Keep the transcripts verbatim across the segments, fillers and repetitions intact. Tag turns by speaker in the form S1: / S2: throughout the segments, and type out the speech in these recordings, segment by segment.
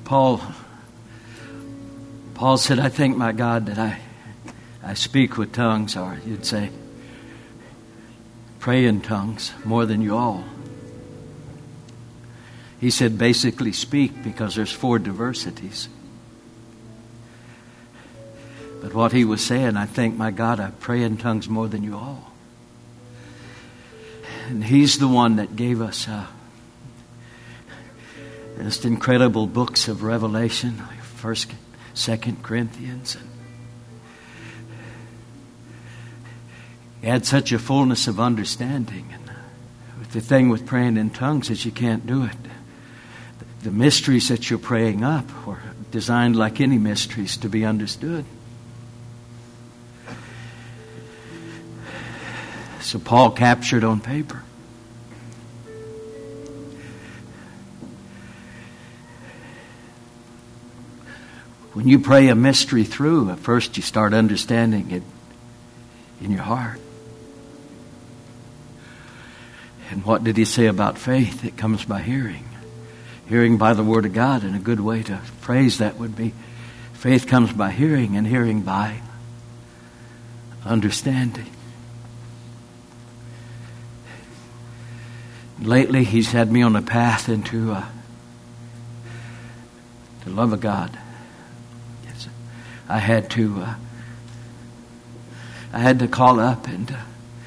S1: Paul, Paul said, I thank my God that I, I speak with tongues, or you'd say, pray in tongues more than you all. He said basically speak because there's four diversities. But what he was saying, I thank my God I pray in tongues more than you all. And he's the one that gave us uh, just incredible books of Revelation, like First, Second Corinthians. And he had such a fullness of understanding. And the thing with praying in tongues is you can't do it. The mysteries that you're praying up were designed like any mysteries to be understood. So Paul captured on paper. When you pray a mystery through, at first you start understanding it in your heart. And what did he say about faith? It comes by hearing. Hearing by the Word of God, and a good way to phrase that would be, faith comes by hearing, and hearing by understanding. Lately, he's had me on a path into uh, the love of God. Yes, I had to. Uh, I had to call up and uh,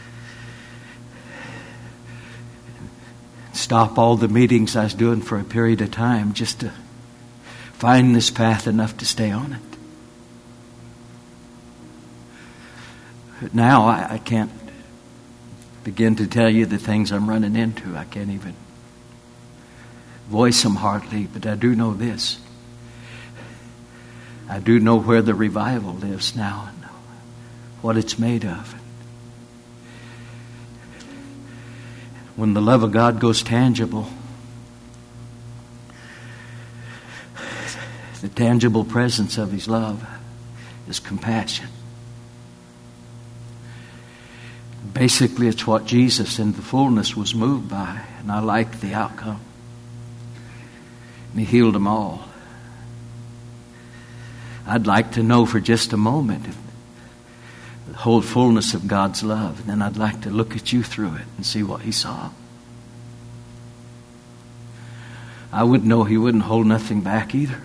S1: stop all the meetings I was doing for a period of time just to find this path enough to stay on it. But now I, I can't begin to tell you the things I'm running into. I can't even voice them hardly, but I do know this. I do know where the revival lives now and what it's made of. When the love of God goes tangible, the tangible presence of His love is compassion. Basically, it's what Jesus in the fullness was moved by, and I liked the outcome. And He healed them all. I'd like to know for just a moment if the whole fullness of God's love, and then I'd like to look at you through it and see what He saw. I would know He wouldn't hold nothing back either.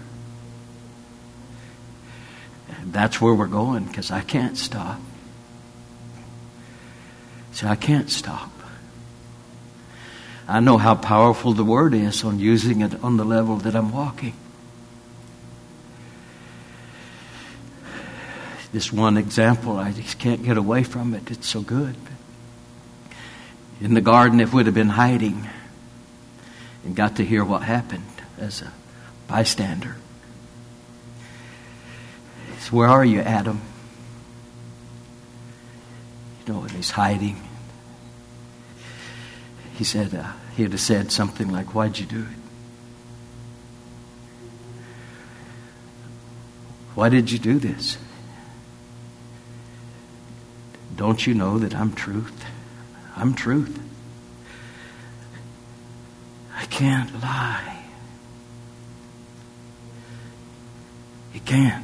S1: And that's where we're going, because I can't stop. See, I can't stop. I know how powerful the Word is on using it on the level that I'm walking. This one example, I just can't get away from it. It's so good. In the garden, if we'd have been hiding and got to hear what happened as a bystander. So where are you, Adam? You know, and he's hiding. He said, uh, he'd have said something like, why'd you do it? Why did you do this? Don't you know that I'm truth? I'm truth. I can't lie. He can't.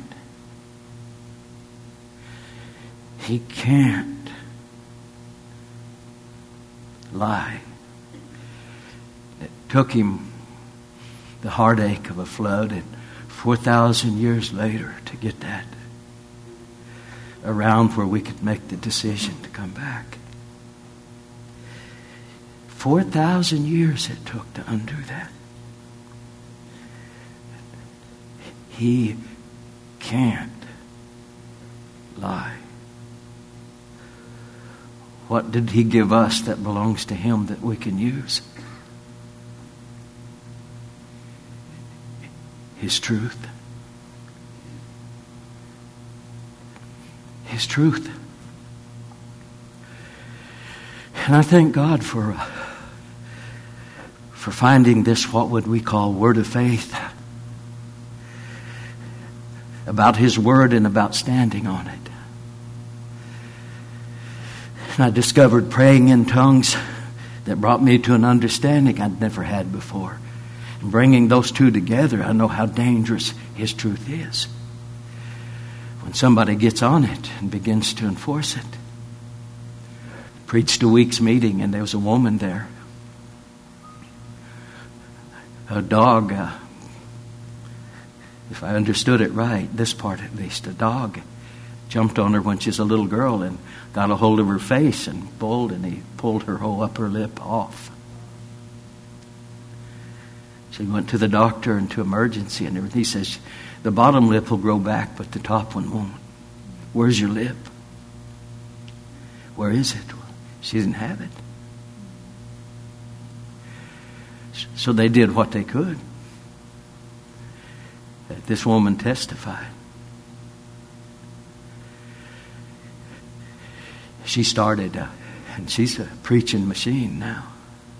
S1: He can't lie. It took him the heartache of a flood, and four thousand years later to get that around where we could make the decision to come back. Four thousand years it took to undo that. He can't lie. What did He give us that belongs to Him that we can use? His truth. His truth. And I thank God for uh, for finding this, what would we call, word of faith about His Word and about standing on it. And I discovered praying in tongues that brought me to an understanding I'd never had before. And bringing those two together, I know how dangerous His truth is. When somebody gets on it and begins to enforce it. Preached a week's meeting, and there was a woman there. A dog, uh, if I understood it right, this part at least, a dog jumped on her when she was a little girl and got a hold of her face and pulled, and he pulled her whole upper lip off. She went to the doctor and to emergency and everything. He says, the bottom lip will grow back, but the top one won't. Where's your lip? Where is it? She didn't have it. So they did what they could. This woman testified. She started, uh, and she's a preaching machine now.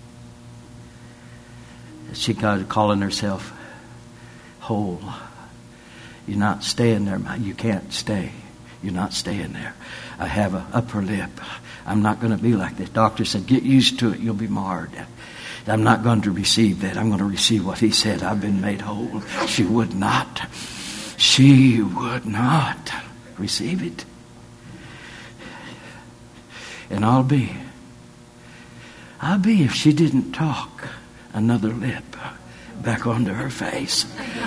S1: She got calling herself whole. You're not staying there. You can't stay. You're not staying there. I have an upper lip. I'm not going to be like this. Doctor said, get used to it. You'll be marred. I'm not going to receive that. I'm going to receive what He said. I've been made whole. She would not. She would not receive it. And I'll be. I'll be if she didn't talk another lip back onto her face.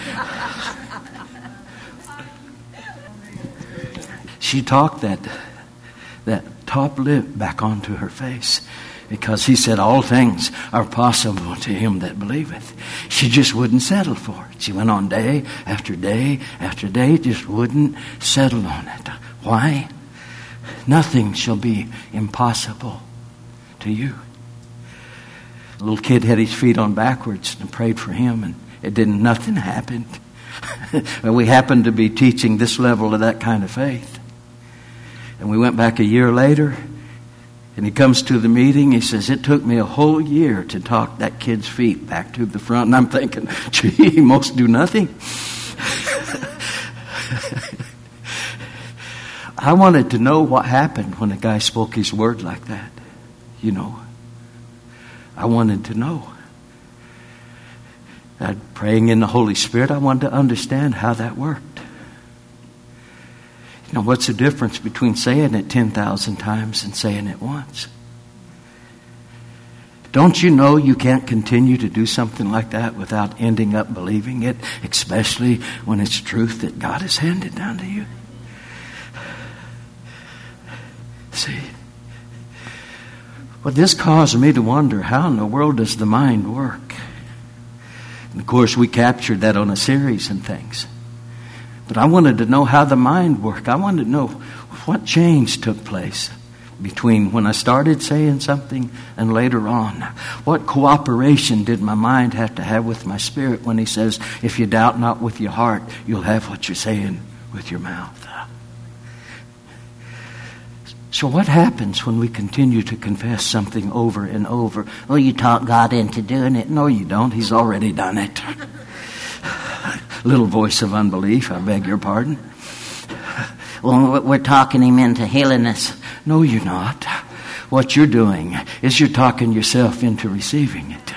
S1: She talked that that top lip back onto her face, because He said all things are possible to him that believeth. She just wouldn't settle for it. She went on day after day after day, just wouldn't settle on it. Why? Nothing shall be impossible to you. The little kid had his feet on backwards and prayed for him, and it didn't, nothing happened. And we happened to be teaching this level of that kind of faith. And we went back a year later, and he comes to the meeting. He says, it took me a whole year to talk that kid's feet back to the front. And I'm thinking, gee, most do nothing. I wanted to know what happened when a guy spoke his word like that. You know, I wanted to know. Uh, praying in the Holy Spirit, I wanted to understand how that worked. You know, what's the difference between saying it ten thousand times and saying it once? Don't you know you can't continue to do something like that without ending up believing it, especially when it's truth that God has handed down to you? See? Well, this caused me to wonder, how in the world does the mind work? And of course, we captured that on a series and things. But I wanted to know how the mind worked. I wanted to know what change took place between when I started saying something and later on. What cooperation did my mind have to have with my spirit when He says, if you doubt not with your heart, you'll have what you're saying with your mouth. So what happens when we continue to confess something over and over? Well, you talk God into doing it. No, you don't. He's already done it. Little voice of unbelief, I beg your pardon. Well, we're talking Him into healing us. No, you're not. What you're doing is you're talking yourself into receiving it.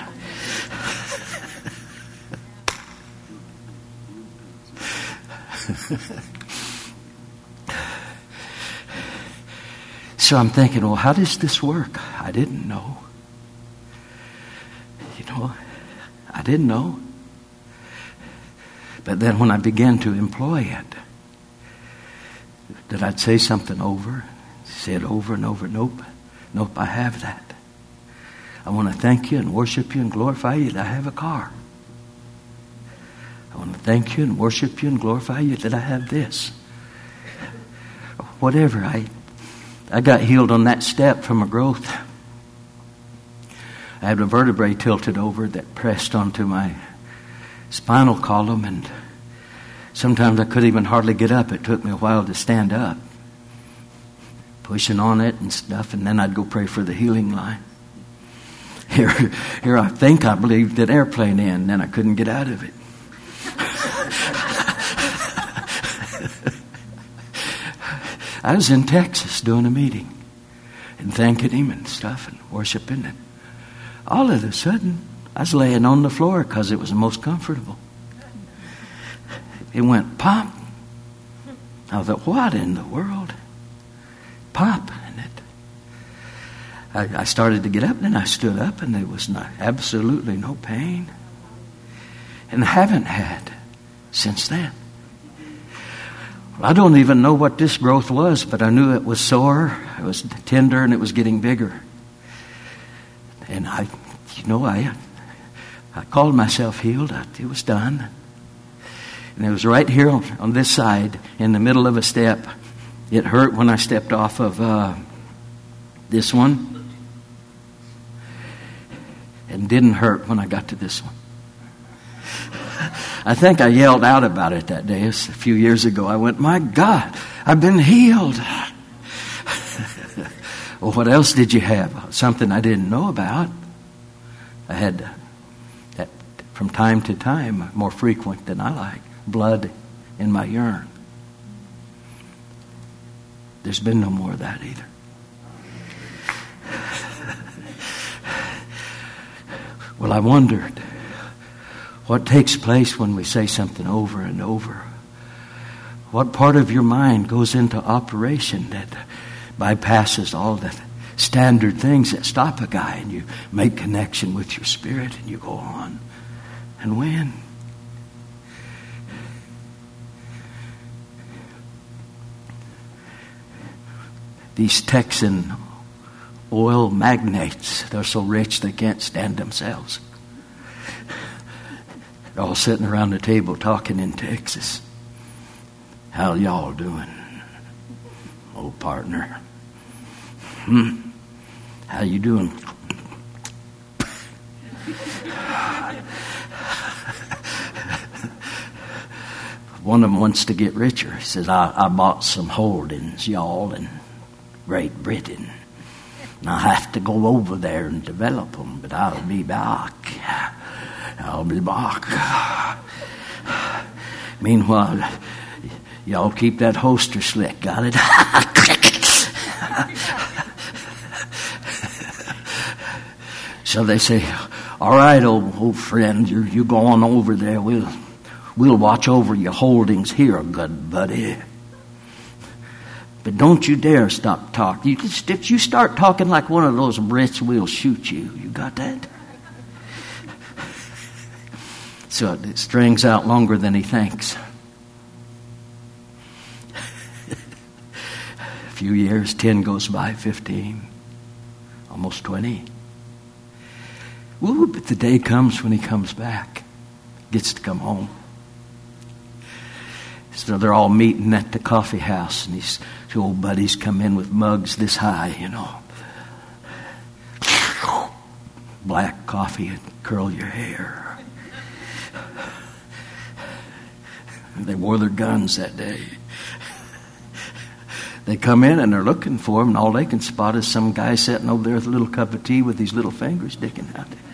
S1: So I'm thinking, well, how does this work? I didn't know. You know, I didn't know. But then when I began to employ it, that I'd say something over, say it over and over, nope, nope, I have that. I want to thank you and worship you and glorify you that I have a car. I want to thank you and worship you and glorify you that I have this. Whatever, I I got healed on that step from a growth. I had a vertebrae tilted over that pressed onto my spinal column, and sometimes I couldn't even hardly get up. It took me a while to stand up, pushing on it and stuff, and then I'd go pray for the healing line. Here, here I think I believed that airplane in, and then I couldn't get out of it. I was in Texas doing a meeting and thanking Him and stuff and worshiping, and all of a sudden I was laying on the floor because it was the most comfortable. It went pop. I thought, what in the world? Pop. And it. I, I started to get up, and then I stood up, and there was not, absolutely no pain. And I haven't had since then. Well, I don't even know what this growth was, but I knew it was sore, it was tender, and it was getting bigger. And I, you know, I, I called myself healed. I, it was done. And it was right here on, on this side, in the middle of a step. It hurt when I stepped off of uh, this one, and didn't hurt when I got to this one. I think I yelled out about it that day. It's a few years ago. I went, my God, I've been healed. Well, what else did you have? Something I didn't know about. I had that from time to time, more frequent than I like, blood in my urine. There's been no more of that either. Well, I wondered, what takes place when we say something over and over? What part of your mind goes into operation that bypasses all the standard things that stop a guy, and you make connection with your spirit and you go on and win? These Texan oil magnates, they're so rich they can't stand themselves. They're all sitting around the table talking in Texas. How y'all doing, old partner? Hmm. How you doing? One of them wants to get richer. He says, I, I bought some holdings, y'all, in Great Britain. And I have to go over there and develop them, but I'll be back. I'll be back. Meanwhile, y'all keep that holster slick. Got it? So they say, all right, old, old friend, you you go on over there. We'll, we'll watch over your holdings here, good buddy. But don't you dare stop talking. You just, if you start talking like one of those Brits, we'll shoot you. You got that? So it strings out longer than he thinks. A few years, ten goes by, fifteen, almost twenty. Ooh, but the day comes when he comes back, gets to come home. So they're all meeting at the coffee house, and these two old buddies come in with mugs this high, you know. Black coffee and curl your hair. They wore their guns that day. They come in and they're looking for him, and all they can spot is some guy sitting over there with a little cup of tea with his little fingers sticking out there.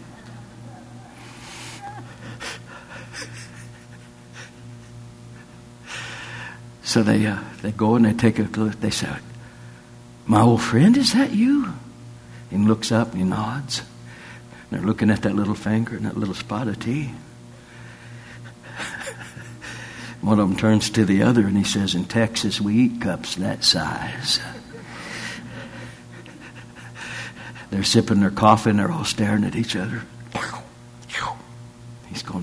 S1: So they uh, they go and they take a look. They say, my old friend, is that you? He looks up and he nods. And they're looking at that little finger and that little spot of tea. One of them turns to the other and he says, in Texas we eat cups that size. They're sipping their coffee and they're all staring at each other. He's going,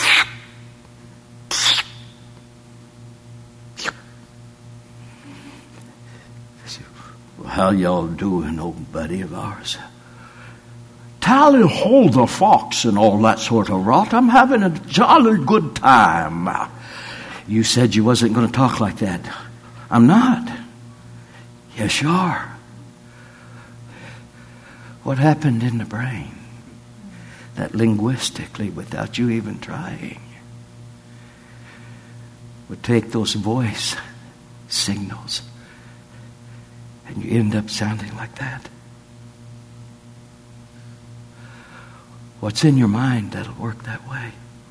S1: well, how y'all doing, old buddy of ours? Tally ho the fox and all that sort of rot. I'm having a jolly good time. You said you wasn't going to talk like that. I'm not. Yes, you are. What happened in the brain that linguistically, without you even trying, would take those voice signals and you end up sounding like that? What's in your mind that'll work that way?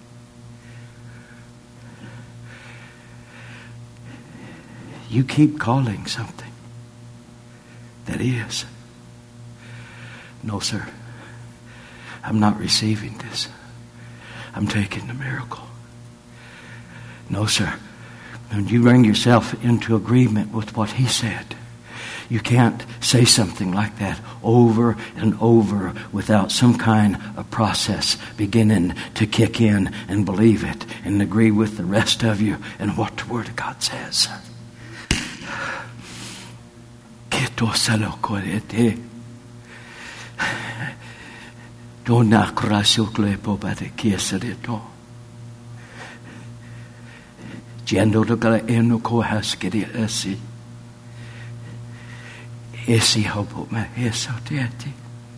S1: You keep calling something that is. No, sir. I'm not receiving this. I'm taking the miracle. No, sir. When you bring yourself into agreement with what he said, you can't say something like that over and over without some kind of process beginning to kick in and believe it and agree with the rest of you and what the Word of God says. Jendo de gala eno ko haskedi esi. Esi hopo ma eso tiati.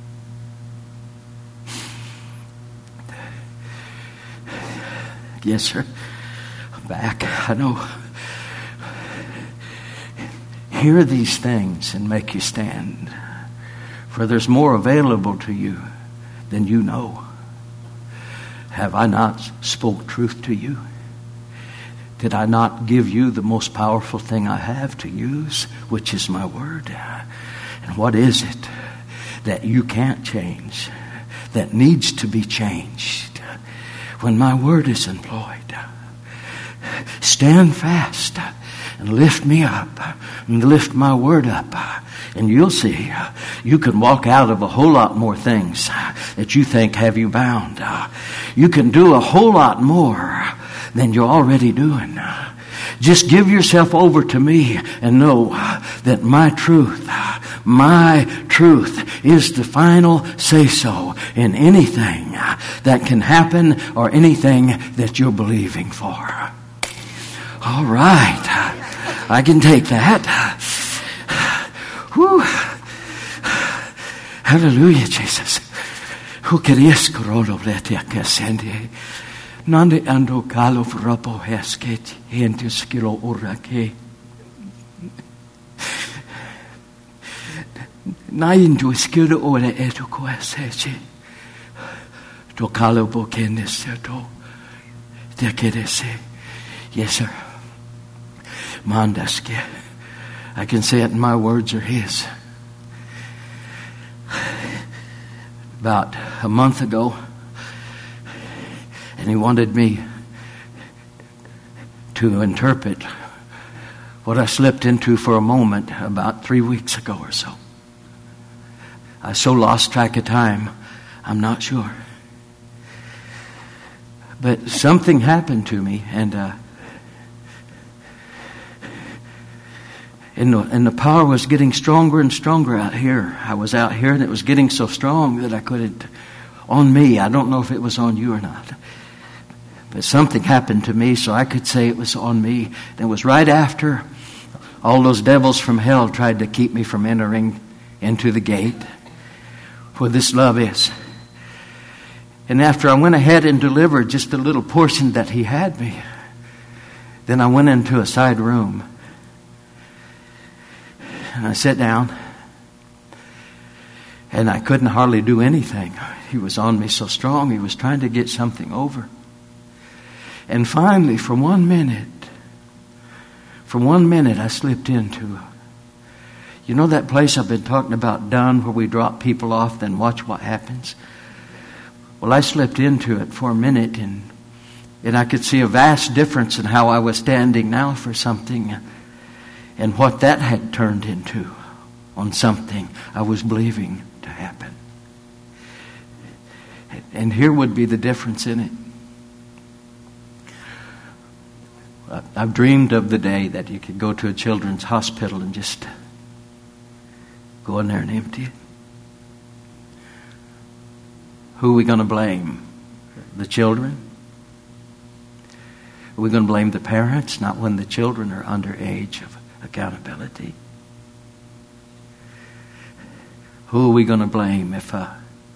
S1: Yes, sir. I'm back. I know. Hear these things and make you stand. For there's more available to you than you know. Have I not spoke truth to you? Did I not give you the most powerful thing I have to use, which is my word? And what is it that you can't change, that needs to be changed when my word is employed? Stand fast and lift me up and lift my word up. And you'll see, you can walk out of a whole lot more things that you think have you bound. You can do a whole lot more than you're already doing. Just give yourself over to me and know that my truth, my truth is the final say-so in anything that can happen or anything that you're believing for. All right. I can take that. Whew. Hallelujah, Jesus. Who querías corolo bletia que ascende? Nande ando galo frapo hesket ente skilo urake. Nain do skilo ore eto koaseche. To kalo bokenes to. De kedese. Yes, sir. Mandaske. I can say it, and my words are his. About a month ago, and he wanted me to interpret what I slipped into for a moment about three weeks ago or so. I so lost track of time, I'm not sure. But something happened to me, and uh, and, the, and the power was getting stronger and stronger out here. I was out here, and it was getting so strong that I couldn't, on me, I don't know if it was on you or not. But something happened to me, so I could say it was on me. And it was right after all those devils from hell tried to keep me from entering into the gate where this love is. And after I went ahead and delivered just a little portion that he had me, then I went into a side room. And I sat down. And I couldn't hardly do anything. He was on me so strong. He was trying to get something over. And finally, for one minute, for one minute, I slipped into, you know that place I've been talking about, done, where we drop people off, then watch what happens? Well, I slipped into it for a minute, and and I could see a vast difference in how I was standing now for something, and what that had turned into on something I was believing to happen. And here would be the difference in it. I've dreamed of the day that you could go to a children's hospital and just go in there and empty it. Who are we going to blame? The children? Are we going to blame the parents? Not when the children are under age of accountability. Who are we going to blame if... Uh,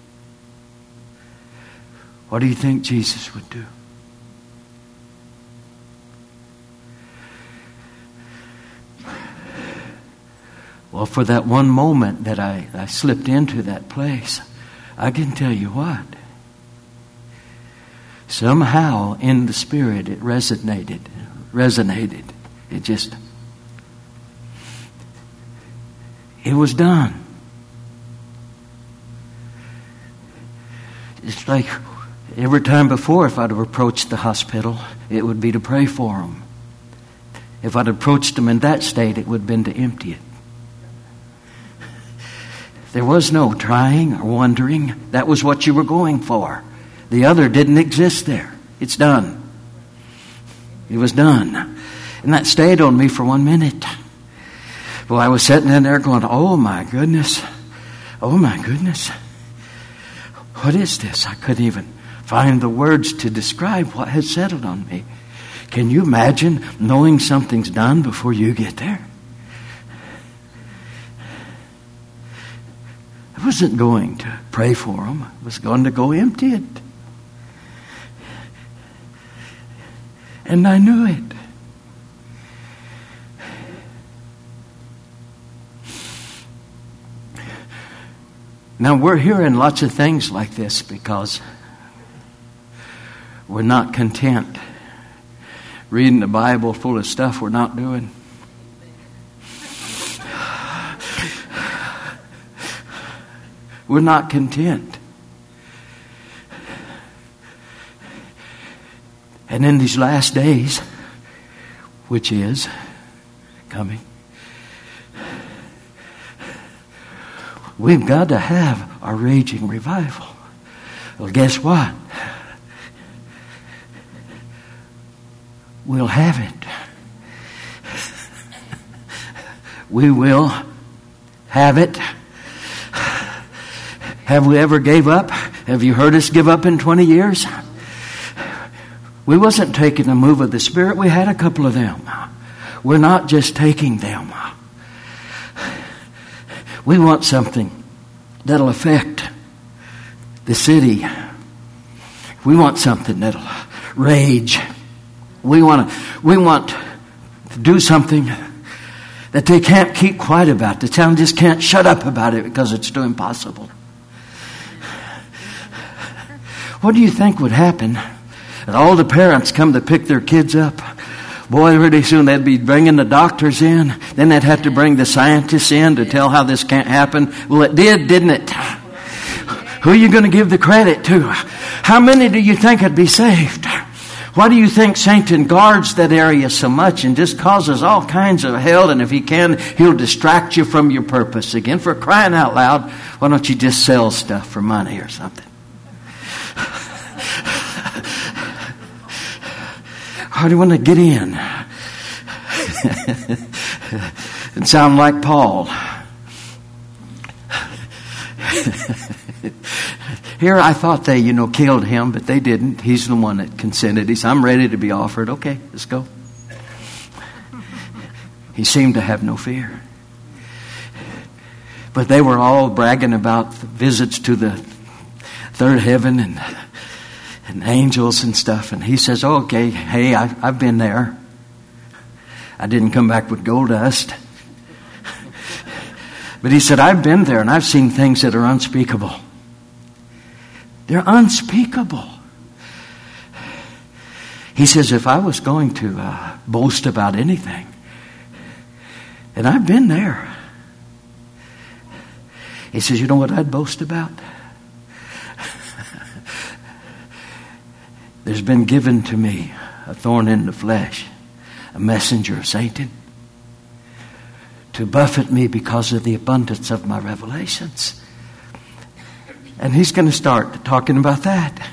S1: what do you think Jesus would do? Well, for that one moment that I, I slipped into that place, I can tell you what. Somehow in the spirit it resonated. Resonated. It just... It was done. It's like every time before, if I'd have approached the hospital, it would be to pray for them. If I'd approached them in that state, it would have been to empty it. There was no trying or wondering. That was what you were going for. The other didn't exist there. It's done. It was done. And that stayed on me for one minute. Well, I was sitting in there going, oh my goodness. Oh my goodness. What is this? I couldn't even find the words to describe what had settled on me. Can you imagine knowing something's done before you get there? I wasn't going to pray for them. I was going to go empty it. And I knew it. Now we're hearing lots of things like this because we're not content. Reading the Bible full of stuff we're not doing. We're not content. And in these last days, which is coming, we've got to have a raging revival. Well, guess what? We'll have it. We will have it. Have we ever gave up? Have you heard us give up in twenty years? We wasn't taking a move of the Spirit. We had a couple of them. We're not just taking them. We want something that'll affect the city. We want something that'll rage. We want to, we want to do something that they can't keep quiet about. The town just can't shut up about it because it's too impossible. What do you think would happen if all the parents come to pick their kids up? Boy, really soon they'd be bringing the doctors in. Then they'd have to bring the scientists in to tell how this can't happen. Well, it did, didn't it? Who are you going to give the credit to? How many do you think would be saved? Why do you think Satan guards that area so much and just causes all kinds of hell? And if he can, he'll distract you from your purpose again. For crying out loud, why don't you just sell stuff for money or something? How do you want to get in? And sound like Paul. Here I thought they, you know, killed him, but they didn't. He's the one that consented. He said, I'm ready to be offered. Okay, let's go. He seemed to have no fear. But they were all bragging about visits to the third heaven and and angels and stuff. And he says, oh, okay, hey, I've, I've been there. I didn't come back with gold dust. But he said, I've been there and I've seen things that are unspeakable. They're unspeakable. He says, if I was going to uh, boast about anything, and I've been there. He says, you know what I'd boast about? There's been given to me a thorn in the flesh, a messenger of Satan, to buffet me because of the abundance of my revelations. And he's going to start talking about that.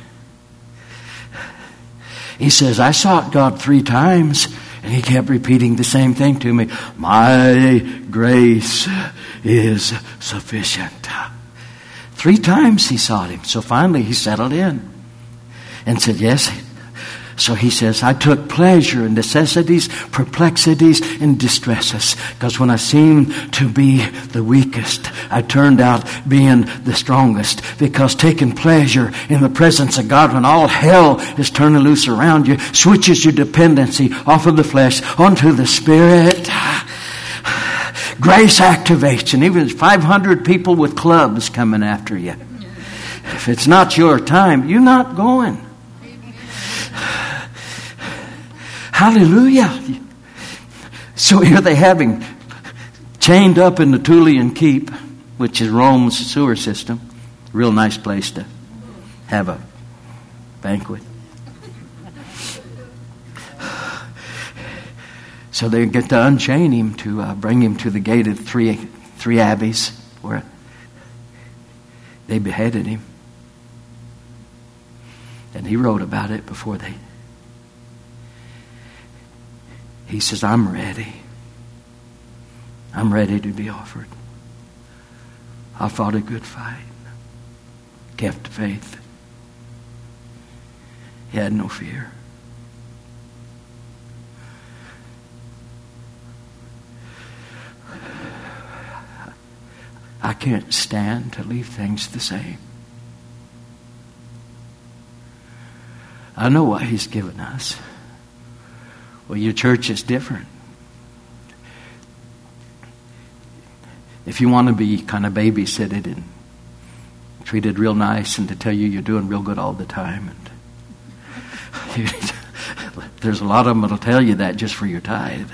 S1: He says, I sought God three times, and he kept repeating the same thing to me. My grace is sufficient. Three times he sought him. So finally he settled in and said, yes. So he says, I took pleasure in necessities, perplexities, and distresses. Because when I seemed to be the weakest, I turned out being the strongest. Because taking pleasure in the presence of God when all hell is turning loose around you switches your dependency off of the flesh onto the Spirit. Grace activation. Even five hundred people with clubs coming after you. If it's not your time, you're not going. Hallelujah. So here they have him chained up in the Tullian Keep, which is Rome's sewer system. Real nice place to have a banquet. So they get to unchain him to uh, bring him to the gate of three three abbeys where they beheaded him. And he wrote about it before they. He says, I'm ready. I'm ready to be offered. I fought a good fight. Kept faith. He had no fear. I can't stand to leave things the same. I know what He's given us. Well, your church is different. If you want to be kind of babysitted and treated real nice and to tell you you're doing real good all the time, and you, there's a lot of them that'll tell you that just for your tithe.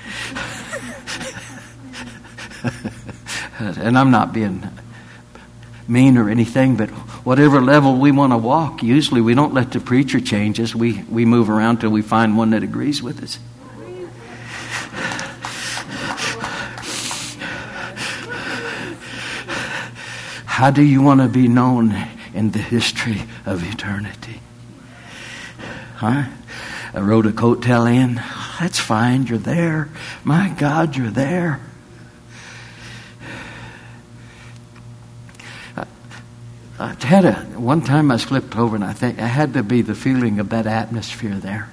S1: And I'm not being mean or anything, but whatever level we want to walk, usually we don't let the preacher change us. We, we move around till we find one that agrees with us. How do you want to be known in the history of eternity? Huh? I rode a coattail in. That's fine. You're there. My God, you're there. I had a one time I slipped over, and I think I had to be the feeling of that atmosphere there.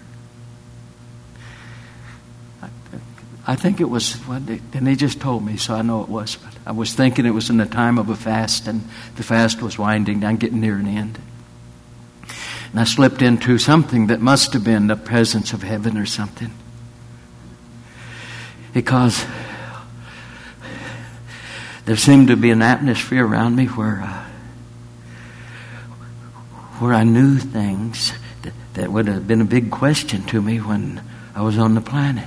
S1: I, I think it was, and they just told me, so I know it was. But I was thinking it was in the time of a fast, and the fast was winding down, getting near an end. And I slipped into something that must have been the presence of heaven or something, because there seemed to be an atmosphere around me where. Uh, where I knew things that, that would have been a big question to me when I was on the planet.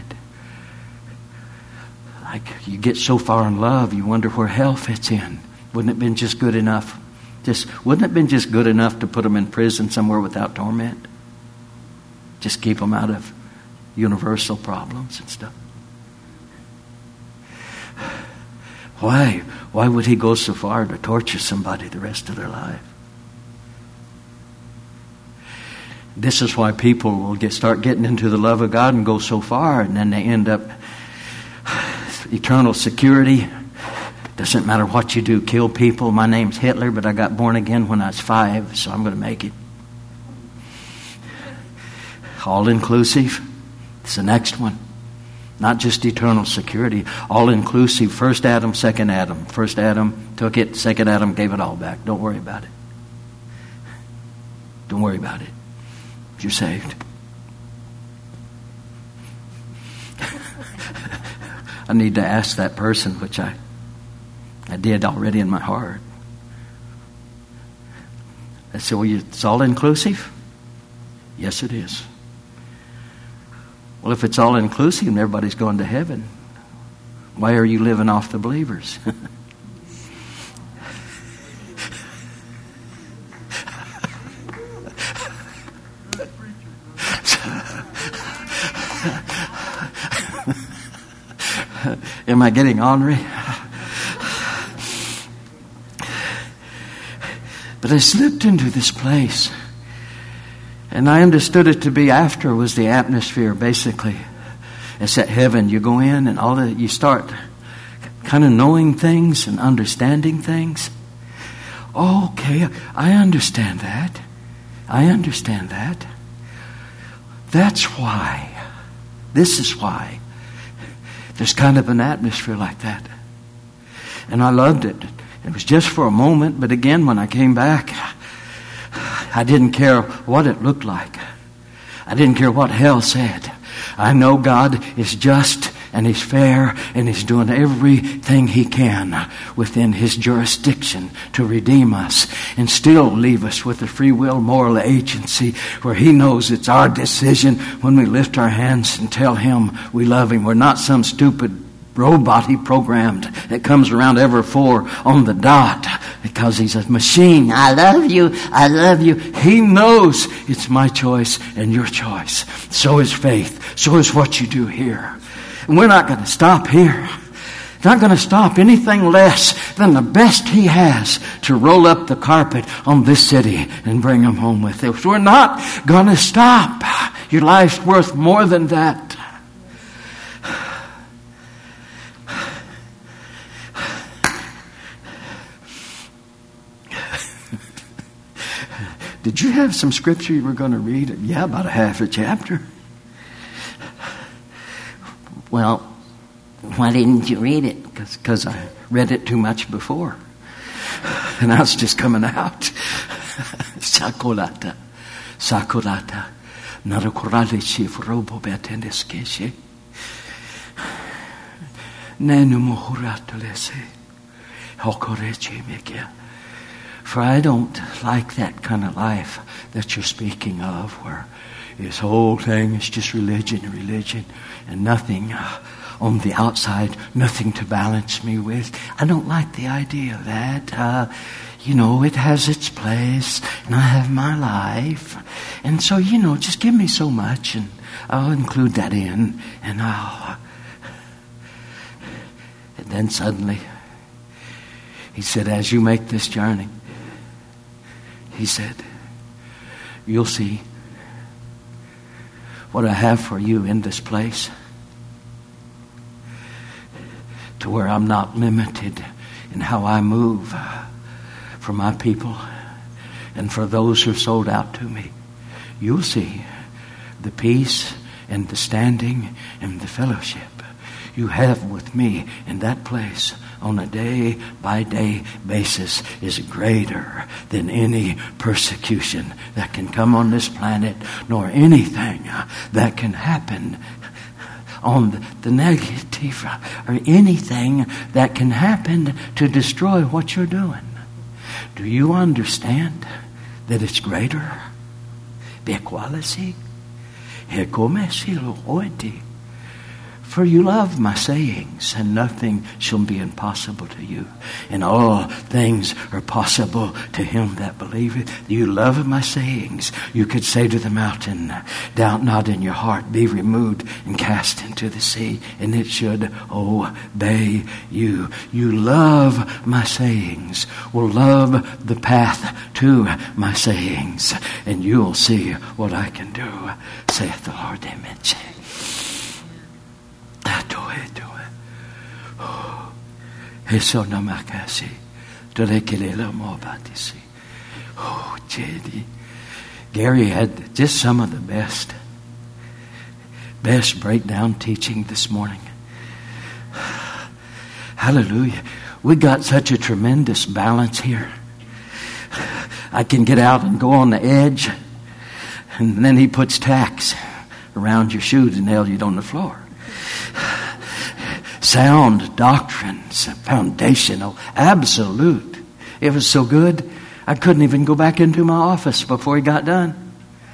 S1: Like, you get so far in love, you wonder where hell fits in. Wouldn't it have been just good enough? Just wouldn't it have been just good enough to put them in prison somewhere without torment? Just keep them out of universal problems and stuff. Why? Why would He go so far to torture somebody the rest of their life? This is why people will get start getting into the love of God and go so far, and then they end up eternal security. Doesn't matter what you do, kill people. My name's Hitler, but I got born again when I was five, so I'm going to make it. All inclusive. It's the next one. Not just eternal security. All inclusive. First Adam, second Adam. First Adam took it. Second Adam gave it all back. Don't worry about it. Don't worry about it. You're saved. I need to ask that person, which I I did already in my heart. I said, well, it's all inclusive? Yes, it is. Well, if it's all inclusive and everybody's going to heaven, why are you living off the believers? Am I getting ornery? But I slipped into this place, and I understood it to be after was the atmosphere, basically. It's that heaven. You go in, and all that you start kind of knowing things and understanding things. Oh, okay, I understand that. I understand that. That's why. This is why. There's kind of an atmosphere like that. And I loved it. It was just for a moment, but again, when I came back, I didn't care what it looked like. I didn't care what hell said. I know God is just and He's fair and He's doing everything He can within His jurisdiction to redeem us and still leave us with a free will moral agency where He knows it's our decision when we lift our hands and tell Him we love Him. We're not some stupid robot he programmed that comes around every four on the dot because he's a machine. I love you. I love you. He knows it's my choice and your choice. So is faith. So is what you do here. And we're not going to stop here. Not going to stop anything less than the best he has to roll up the carpet on this city and bring them home with us. We're not going to stop. Your life's worth more than that. Did you have some scripture you were going to read? Yeah, about a half a chapter.
S2: Well, why didn't you read it?
S1: Because I read it too much before. And now it's just coming out. Sakolata. Sakolata. Narakorale shifrobo betendeskeshe. Nenu mohuratolese. Hokoreche mekia. For I don't like that kind of life that you're speaking of, where this whole thing is just religion and religion and nothing uh, on the outside, nothing to balance me with. I don't like the idea of that. Uh, you know, it has its place, and I have my life. And so, you know, just give me so much, and I'll include that in, and I'll... Uh, and then suddenly, he said, as you make this journey, he said, you'll see what I have for you in this place, to where I'm not limited in how I move for my people and for those who are sold out to me. You'll see the peace and the standing and the fellowship you have with me in that place on a day-by-day basis is greater than any persecution that can come on this planet, nor anything that can happen on the negative, or anything that can happen to destroy what you're doing. Do you understand that it's greater? For you love my sayings, and nothing shall be impossible to you. And all things are possible to him that believeth. You love my sayings. You could say to the mountain, doubt not in your heart, be removed and cast into the sea, and it should obey you. You love my sayings. Will love the path to my sayings, and you'll see what I can do, saith the Lord. Amen. Eso no makasi. Torekelela mo batisi. Oh, Jedi. Gary had just some of the best, best breakdown teaching this morning. Hallelujah. We got such a tremendous balance here. I can get out and go on the edge, and then he puts tacks around your shoe to nail you on the floor. Sound doctrines, foundational, absolute. It was so good, I couldn't even go back into my office before he got done.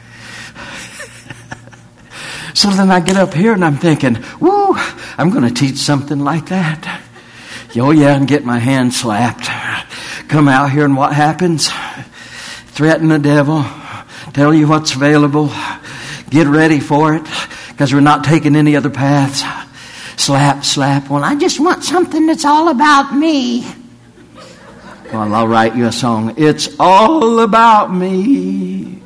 S1: So then I get up here and I'm thinking, woo, I'm going to teach something like that. Oh yeah, and get my hand slapped. Come out here and what happens? Threaten the devil. Tell you what's available. Get ready for it, because we're not taking any other paths. Slap, slap. Well, I just want something that's all about me. Well, I'll write you a song. It's all about me.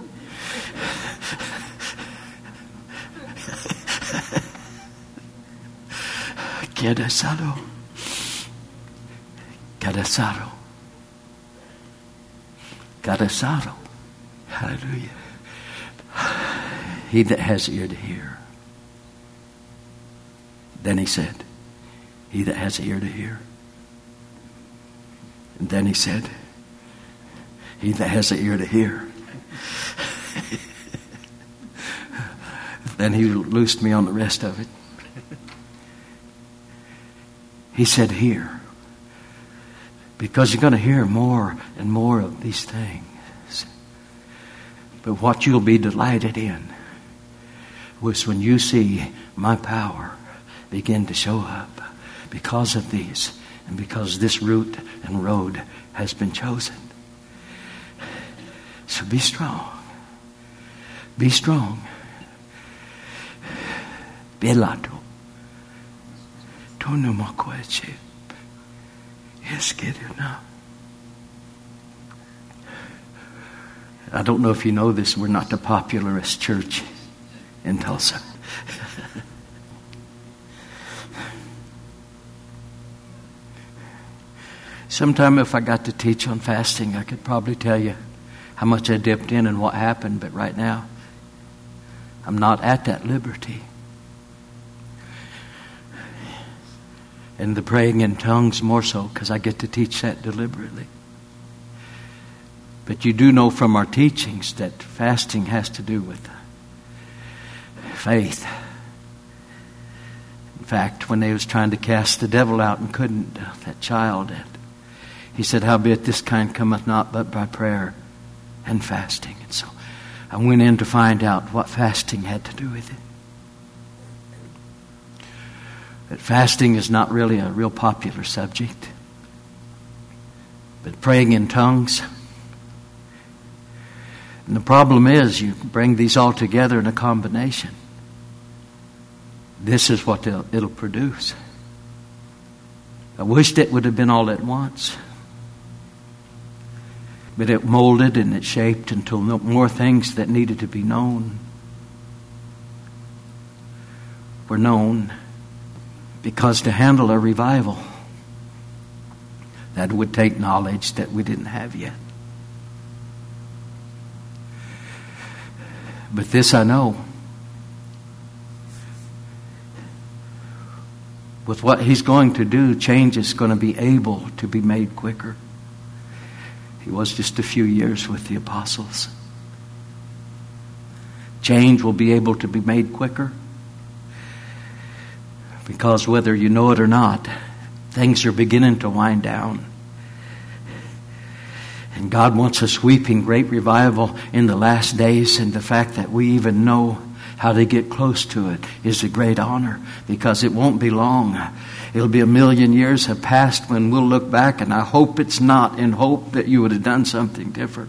S1: Cadasado. Cadasado. Cadasado. Hallelujah. He that has ear to hear. Then he said, he that has ear to hear. And then he said, he that has an ear to hear. Then he loosed me on the rest of it. He said, hear. Because you're going to hear more and more of these things. But what you'll be delighted in was when you see my power begin to show up. because of these and because this route and road has been chosen. So be strong. Be strong. Belato. Tonu makweche. Yes, get it now. I don't know if you know this, we're not the popularist church in Tulsa. Sometime if I got to teach on fasting, I could probably tell you how much I dipped in and what happened, but right now, I'm not at that liberty. And the praying in tongues more so, because I get to teach that deliberately. But you do know from our teachings that fasting has to do with faith. In fact, when they was trying to cast the devil out and couldn't, that child, he said, howbeit this kind cometh not but by prayer and fasting. And so I went in to find out what fasting had to do with it. That fasting is not really a real popular subject. But praying in tongues. And the problem is you bring these all together in a combination. This is what it'll produce. I wished it would have been all at once. But it molded and it shaped until more things that needed to be known were known. Because to handle a revival, that would take knowledge that we didn't have yet. But this I know. With what he's going to do, change is going to be able to be made quicker. He was just a few years with the apostles. Change will be able to be made quicker. Because whether you know it or not, things are beginning to wind down. And God wants a sweeping great revival in the last days, and the fact that we even know how to get close to it is a great honor, because it won't be long. It'll be a million years have passed when we'll look back, and I hope it's not in hope that you would have done something different.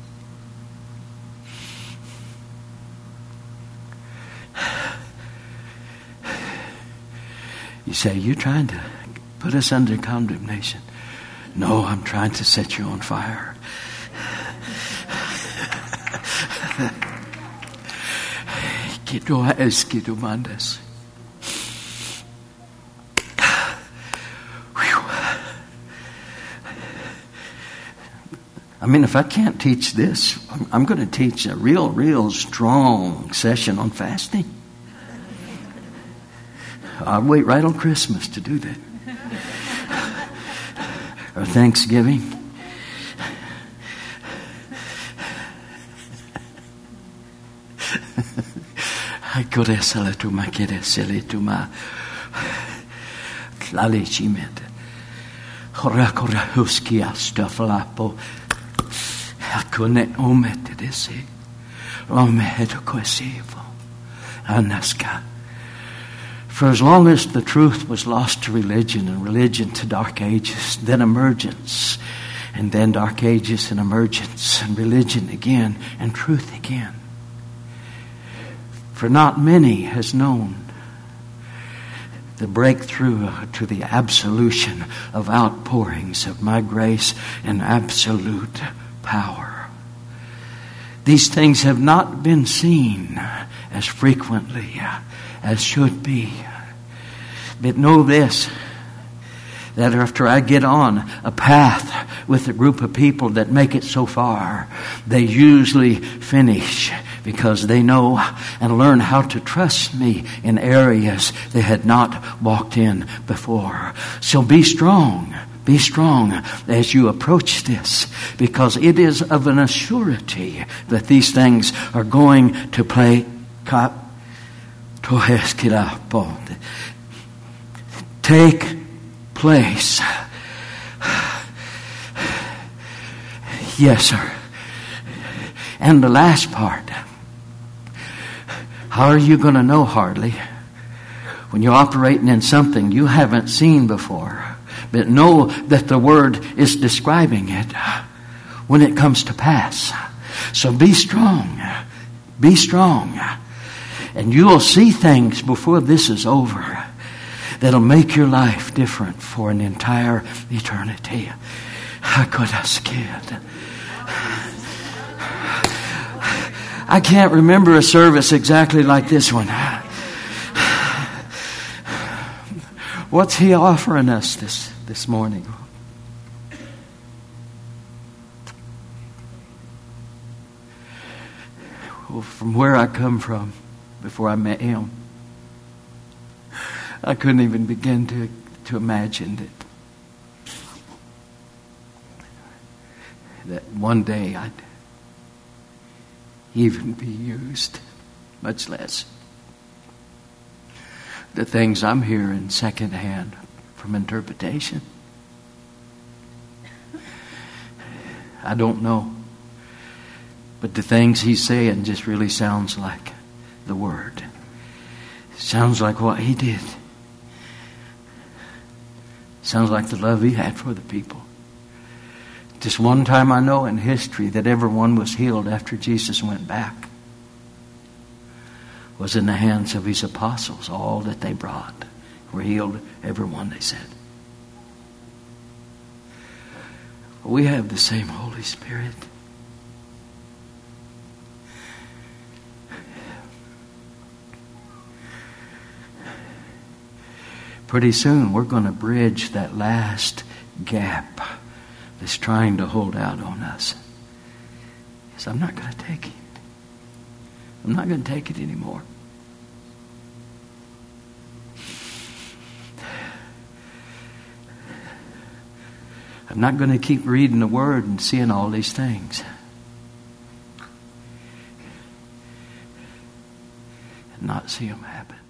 S1: You say, you're trying to put us under condemnation. No, I'm trying to set you on fire. I mean, if I can't teach this, I'm, I'm going to teach a real, real strong session on fasting. I'll wait right on Christmas to do that. Or Thanksgiving. I could sell to my kid, sell it to my Lali Chimet. Horakora Huskia stuff lapo. I couldn't omit this. Long me head to Quesivo. Anaska. For as long as the truth was lost to religion and religion to dark ages, then emergence, and then dark ages and emergence, and religion again, and truth again. For not many has known the breakthrough to the absolution of outpourings of my grace and absolute power. These things have not been seen as frequently as should be. But know this, that after I get on a path with a group of people that make it so far, they usually finish because they know and learn how to trust me in areas they had not walked in before. So be strong. Be strong as you approach this, because it is of an assurity that these things are going to play take place. Yes, sir. And the last part. How are you going to know, Hardly, when you're operating in something you haven't seen before, but know that the Word is describing it when it comes to pass. So be strong. Be strong. And you will see things before this is over that'll make your life different for an entire eternity. I could have scared. I can't remember a service exactly like this one. What's He offering us this, this morning? Well, from where I come from, before I met Him, I couldn't even begin to, to imagine that, that one day I'd even be used, much less the things I'm hearing secondhand from interpretation. I don't know. But the things He's saying just really sounds like the Word. Sounds like what He did. Sounds like the love He had for the people. Just one time I know in history that everyone was healed after Jesus went back was in the hands of His apostles. All that they brought were healed, everyone, they said. We have the same Holy Spirit. Pretty soon we're going to bridge that last gap that's trying to hold out on us. Yes, I'm not going to take it. I'm not going to take it anymore. I'm not going to keep reading the Word and seeing all these things and not see them happen.